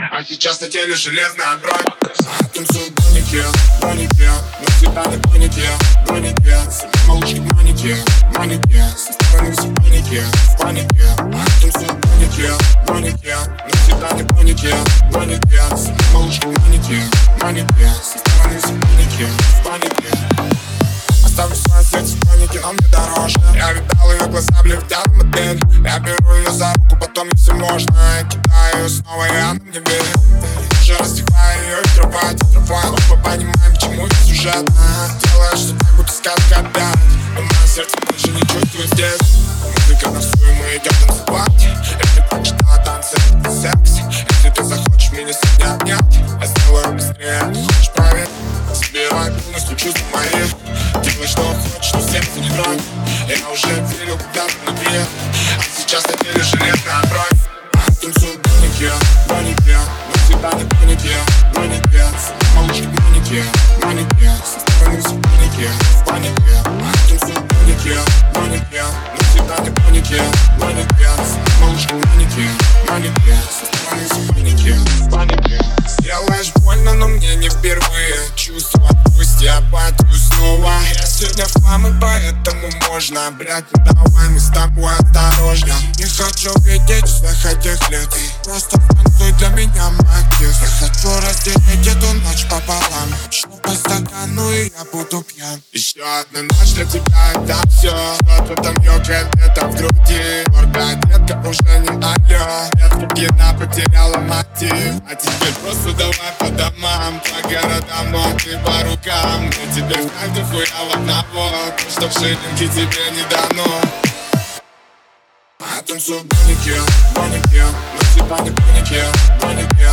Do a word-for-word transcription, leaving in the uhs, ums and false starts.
А сейчас на теле железная бронь. Танцую в бронике, бронике, но всегда на бронике, бронике. С малышкой в манике, манике, со стороны все в панике, в панике. Танцую в бронике, бронике, но всегда на бронике, бронике. С малышкой в манике, манике, со стороны все в панике, в панике. Оставлю свое сердце в панике, но мне дороже. Я видал ее глаза, блестят модель. Я беру ее за руку, потом не все можно. Я кидаю ее снова, и она мне верит. Уже раздеваю ее и кровать, отрываю. Оба понимаем, к чему это сюжет. Делаю, что так будто сказка опять. Но мое сердце больше не чувствует здесь. Музыка на всю, и мы идем танцевать. Если прочитала танцы, это секс. Если ты захочешь меня сегодня обнять, я сделаю быстрее. Хочешь проверить? Собирай полностью чувства мои. Делай, что хочешь, но сердце не тронь. Я уже верил когда-то внутри, а сейчас на теле железная бронь. Танцую в бронике, бронике, но всегда на бронике, бронике. Малышки в манике, манике, со стороны все в панике, в панике. Танцую в бронике, бронике, но всегда на бронике, бронике. Малышки в манике, манике, со стороны все в панике, в панике. Сделаешь больно, но мне не впервые. Чувства отпусти, апатию снова. Я сегодня в хлам, и поэтому можно. Блять, ну давай мы с тобой осторожно. Не хочу видеть всех этих лет. Просто танцуй для меня, магис. Я хочу разделить эту ночь пополам. Шло по стакану, и я буду пьян. Еще одна ночь для тебя, это все. Что-то там ёкает где-то в груди. Гордая детка уже не алё. Детка еда потеряла мотив. А теперь просто давай по домам, по городам, но ты по рукам. Мне теперь так дохуя одного, то, что в шиллинге тебе не дано. Я танцую в бронике, бронике, но всегда не в панике, бронике.